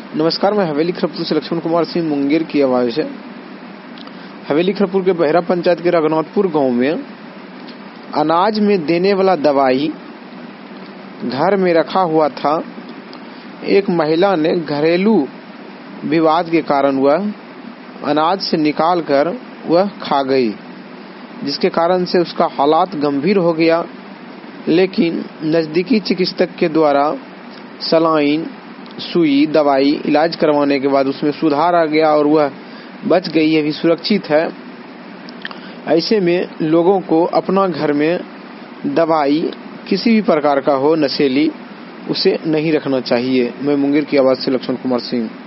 नमस्कार, मैं हवेली खरगपुर से लक्ष्मण कुमार सिंह मुंगेर की आवाज़ से। हवेली खरगपुर के बहरा पंचायत के रघुनाथपुर गांव में अनाज में देने वाला दवाई घर में रखा हुआ था। एक महिला ने घरेलू विवाद के कारण वह अनाज से निकालकर वह खा गई, जिसके कारण से उसका हालात गंभीर हो गया। लेकिन नज़दीकी चिकित्सक के द्वारा सलाइन, सुई, दवाई, इलाज करवाने के बाद उसमें सुधार आ गया और वह बच गई, अभी सुरक्षित है। ऐसे में लोगों को अपना घर में दवाई किसी भी प्रकार का हो नशीली, उसे नहीं रखना चाहिए। मैं मुंगेर की आवाज़ से लक्ष्मण कुमार सिंह।